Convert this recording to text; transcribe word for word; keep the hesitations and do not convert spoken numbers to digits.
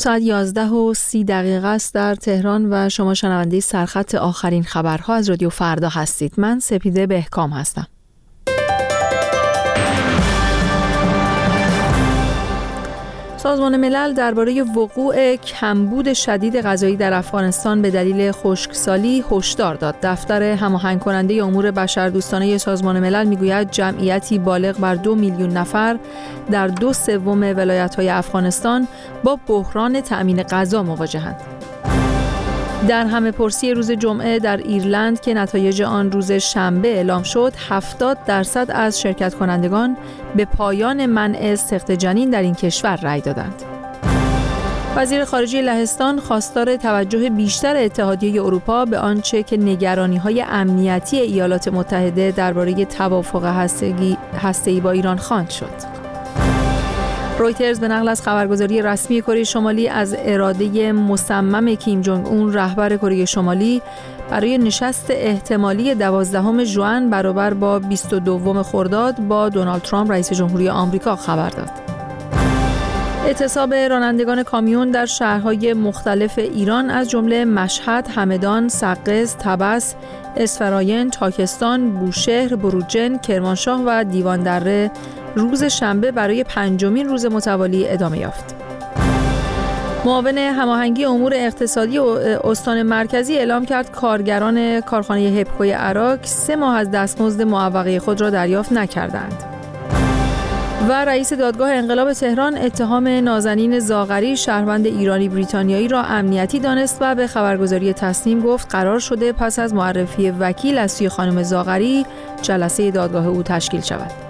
ساعت یازده و سی دقیقه است در تهران و شما شنونده سرخط آخرین خبرها از رادیو فردا هستید. من سپیده بهکام هستم. سازمان ملل درباره وقوع کمبود شدید غذایی در افغانستان به دلیل خشکسالی هشدار داد. دفتر هماهنگ کننده امور بشردوستانه سازمان ملل میگوید جمعیتی بالغ بر دو میلیون نفر در دو سوم ولایت‌های افغانستان با بحران تأمین غذا مواجهند. در همه پرسی روز جمعه در ایرلند که نتایج آن روز شنبه اعلام شد، هفتاد درصد از شرکت کنندگان به پایان منع سقط جنین در این کشور رأی دادند. وزیر خارجه لهستان خواستار توجه بیشتر اتحادیه اروپا به آنچه که نگرانی‌های امنیتی ایالات متحده درباره توافق هسته‌ای با ایران خواند شد. رویترز به نقل از خبرگزاری رسمی کره شمالی از اراده مصمم کیم جونگ اون رهبر کره شمالی برای نشست احتمالی دوازدهم ژوئن برابر با بیست و دوم خرداد با دونالد ترامپ رئیس جمهوری آمریکا خبر داد. اعتصاب رانندگان کامیون در شهرهای مختلف ایران از جمله مشهد، همدان، سقز، طبس، اسفراین، تاکستان، بوشهر، بروجرد، کرمانشاه و دیوان دره روز شنبه برای پنجمین روز متوالی ادامه یافت. معاون هماهنگی امور اقتصادی استان مرکزی اعلام کرد کارگران کارخانه هپکوی عراق سه ماه از دستمزد معوقه خود را دریافت نکردند. و رئیس دادگاه انقلاب تهران اتهام نازنین زاغری شهروند ایرانی بریتانیایی را امنیتی دانست و به خبرگزاری تصنیم گفت قرار شده پس از معرفی وکیل از سوی خانم زاغری جلسه دادگاه او تشکیل شود.